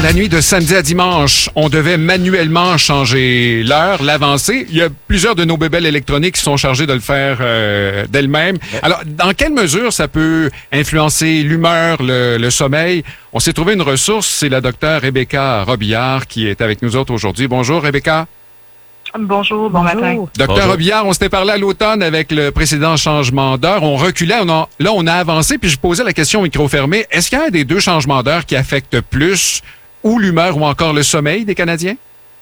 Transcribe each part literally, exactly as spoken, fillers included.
la nuit de samedi à dimanche, on devait manuellement changer l'heure, l'avancer. Il y a plusieurs de nos bébelles électroniques qui sont chargées de le faire euh, d'elles-mêmes. Alors, dans quelle mesure ça peut influencer l'humeur, le, le sommeil? On s'est trouvé une ressource, c'est la docteure Rebecca Robillard qui est avec nous autres aujourd'hui. Bonjour, Rebecca. Bonjour, bon Bonjour. matin. Docteur Robillard, on s'était parlé à l'automne avec le précédent changement d'heure. On reculait, on a, là, on a avancé, puis je posais la question au micro fermé. Est-ce qu'il y a un des deux changements d'heure qui affecte plus ou l'humeur ou encore le sommeil des Canadiens?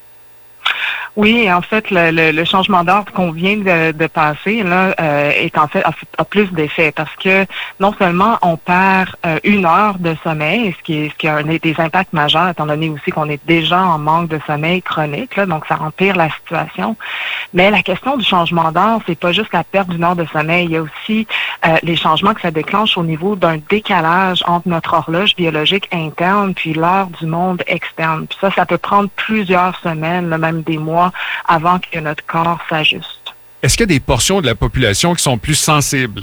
Oui, en fait, le, le, le changement d'ordre qu'on vient de, de passer là euh, est en fait a, a plus d'effets parce que non seulement on perd euh, une heure de sommeil, ce qui, est, ce qui a un, des impacts majeurs, étant donné aussi qu'on est déjà en manque de sommeil chronique, là, donc ça empire la situation. Mais la question du changement d'heure, c'est pas juste la perte d'une heure de sommeil, il y a aussi euh, les changements que ça déclenche au niveau d'un décalage entre notre horloge biologique interne puis l'heure du monde externe. Puis ça, ça peut prendre plusieurs semaines, là, même des mois avant que notre corps s'ajuste. Est-ce qu'il y a des portions de la population qui sont plus sensibles?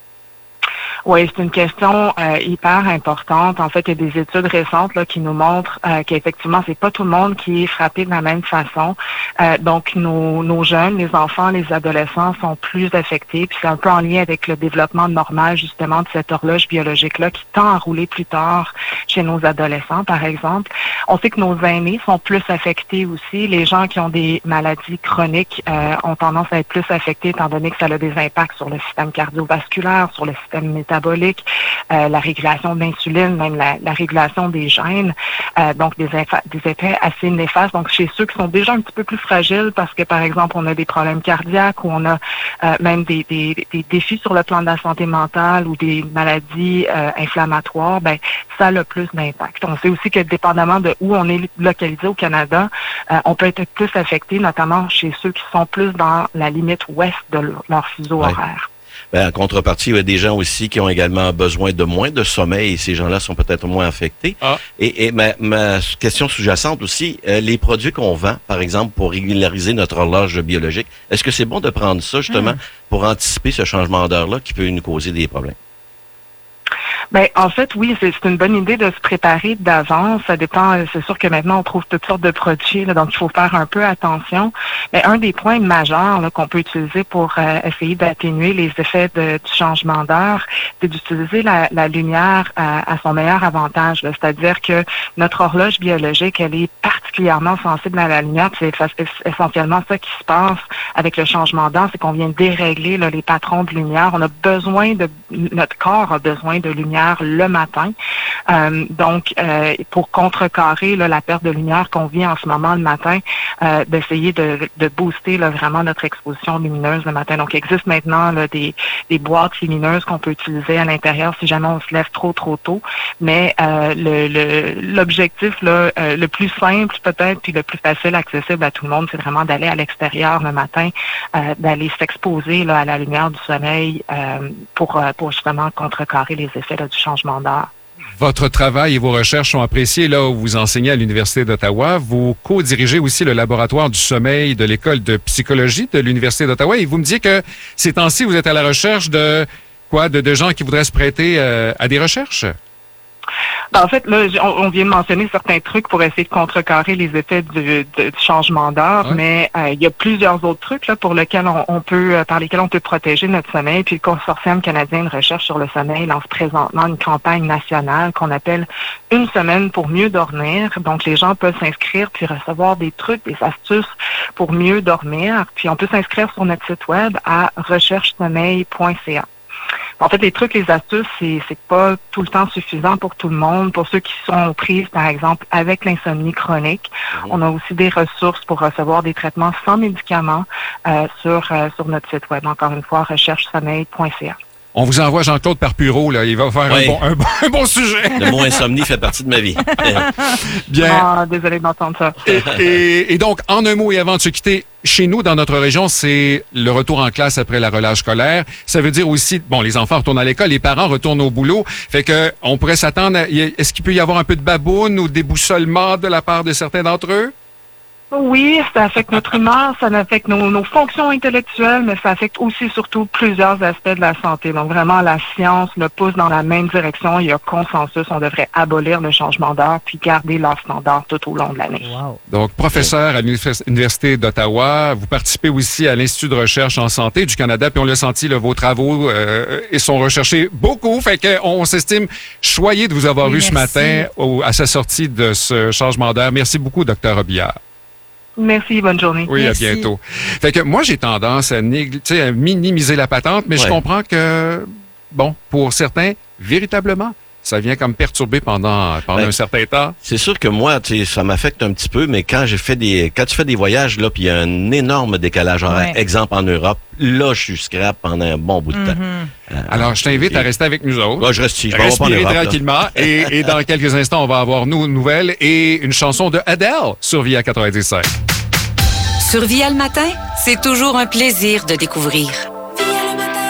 Oui, c'est une question euh, hyper importante. En fait, il y a des études récentes là, qui nous montrent euh, qu'effectivement, c'est pas tout le monde qui est frappé de la même façon. Euh, donc, nos, nos jeunes, les enfants, les adolescents sont plus affectés. Puis c'est un peu en lien avec le développement normal, justement, de cette horloge biologique-là qui tend à rouler plus tard chez nos adolescents, par exemple. On sait que nos aînés sont plus affectés aussi. Les gens qui ont des maladies chroniques euh, ont tendance à être plus affectés étant donné que ça a des impacts sur le système cardiovasculaire, sur le système métabolique. Euh, la régulation de l'insuline, même la, la régulation des gènes, euh, donc des, infa- des effets assez néfastes. Donc, chez ceux qui sont déjà un petit peu plus fragiles parce que, par exemple, on a des problèmes cardiaques ou on a euh, même des, des, des défis sur le plan de la santé mentale ou des maladies euh, inflammatoires, ben ça a le plus d'impact. On sait aussi que, dépendamment de où on est localisé au Canada, euh, on peut être plus affecté, notamment chez ceux qui sont plus dans la limite ouest de leur fuseau Ouais. horaire. Ben, en contrepartie, il y a des gens aussi qui ont également besoin de moins de sommeil et ces gens-là sont peut-être moins affectés. Ah. Et, et ma, ma question sous-jacente aussi, euh, les produits qu'on vend, par exemple, pour régulariser notre horloge biologique, est-ce que c'est bon de prendre ça justement Mmh. pour anticiper ce changement d'heure-là qui peut nous causer des problèmes? Ben, en fait, oui, c'est c'est une bonne idée de se préparer d'avance. Ça dépend, euh, c'est sûr que maintenant, on trouve toutes sortes de produits, là, donc il faut faire un peu attention. Mais un des points majeurs là, qu'on peut utiliser pour euh, essayer d'atténuer les effets de, du changement d'heure, c'est d'utiliser la, la lumière à, à son meilleur avantage. là. C'est-à-dire que notre horloge biologique, elle est particulièrement sensible à la lumière. C'est essentiellement ça qui se passe avec le changement d'heure, c'est qu'on vient dérégler là, les patrons de lumière. On a besoin de, notre corps a besoin de lumière le matin. Euh, donc, euh, pour contrecarrer là, la perte de lumière qu'on vit en ce moment le matin, euh, d'essayer de, de booster là, vraiment notre exposition lumineuse le matin. Donc, il existe maintenant là, des, des boîtes lumineuses qu'on peut utiliser à l'intérieur si jamais on se lève trop, trop tôt. Mais euh, le, le, l'objectif là, euh, le plus simple peut-être, puis le plus facile accessible à tout le monde, c'est vraiment d'aller à l'extérieur le matin, euh, d'aller s'exposer là, à la lumière du soleil euh, pour, euh, pour justement contrecarrer les effets là, du changement d'heure. Votre travail et vos recherches sont appréciés là où vous enseignez à l'Université d'Ottawa. Vous co-dirigez aussi le laboratoire du sommeil de l'École de psychologie de l'Université d'Ottawa. Et vous me dites que ces temps-ci, vous êtes à la recherche de quoi? De, de gens qui voudraient se prêter euh, à des recherches? Ben, en fait, là, on, on vient de mentionner certains trucs pour essayer de contrecarrer les effets du, du changement d'heure, Ouais. mais euh, il y a plusieurs autres trucs là pour lesquels on, on peut, euh, par lesquels on peut protéger notre sommeil. Puis le Consortium canadien de recherche sur le sommeil lance présentement une campagne nationale qu'on appelle Une semaine pour mieux dormir. Donc les gens peuvent s'inscrire puis recevoir des trucs, des astuces pour mieux dormir. Puis on peut s'inscrire sur notre site web à recherche sommeil point c a. En fait, les trucs, les astuces, c'est c'est pas tout le temps suffisant pour tout le monde. Pour ceux qui sont aux prises, par exemple, avec l'insomnie chronique, Mhm. on a aussi des ressources pour recevoir des traitements sans médicaments euh, sur euh, sur notre site web. Encore une fois, recherche sommeil point c a. On vous envoie Jean-Claude Parpureau, là. Il va faire Oui. un, bon, un, bon, un bon sujet. Le mot insomnie fait partie de ma vie. Bien. Ah, désolé d'entendre ça. Et, et, et donc, en un mot et avant de se quitter, chez nous, dans notre région, c'est le retour en classe après la relâche scolaire. Ça veut dire aussi, bon, les enfants retournent à l'école, les parents retournent au boulot. Fait que, on pourrait s'attendre à, est-ce qu'il peut y avoir un peu de baboune ou déboussolement de la part de certains d'entre eux? Oui, ça affecte notre humeur, ça affecte nos, nos fonctions intellectuelles, mais ça affecte aussi surtout plusieurs aspects de la santé. Donc vraiment, la science le pousse dans la même direction. Il y a consensus, on devrait abolir le changement d'heure puis garder l'heure standard tout au long de l'année. Wow. Donc, professeur à l'Université d'Ottawa, vous participez aussi à l'Institut de recherche en santé du Canada, puis on l'a senti, là, vos travaux euh, ils sont recherchés beaucoup, fait qu'on s'estime choyé de vous avoir Oui, eu ce merci. matin au, à sa sortie de ce changement d'heure. Merci beaucoup, docteur Robillard. Merci, bonne journée. Oui, Merci. à bientôt. Fait que moi, j'ai tendance à, négli- tu sais, à minimiser la patente, mais je Ouais. comprends que, bon, pour certains, véritablement, ça vient comme perturber pendant, pendant Ouais. un certain temps. C'est sûr que moi, tu sais, ça m'affecte un petit peu, mais quand j'ai fait des, quand tu fais des voyages là, puis il y a un énorme décalage horaire, Ouais. exemple en Europe, là, je suis scrap pendant un bon bout de temps. Mhm. Euh, Alors, je t'invite à rester avec nous autres. ouais, je reste ici, je m'en vais pas en Respirer Europe. là. tranquillement. Et, et dans quelques instants, on va avoir nos nouvelles et une chanson de Adele sur Via quatre-vingt-dix-sept. Sur Via le matin, c'est toujours un plaisir de découvrir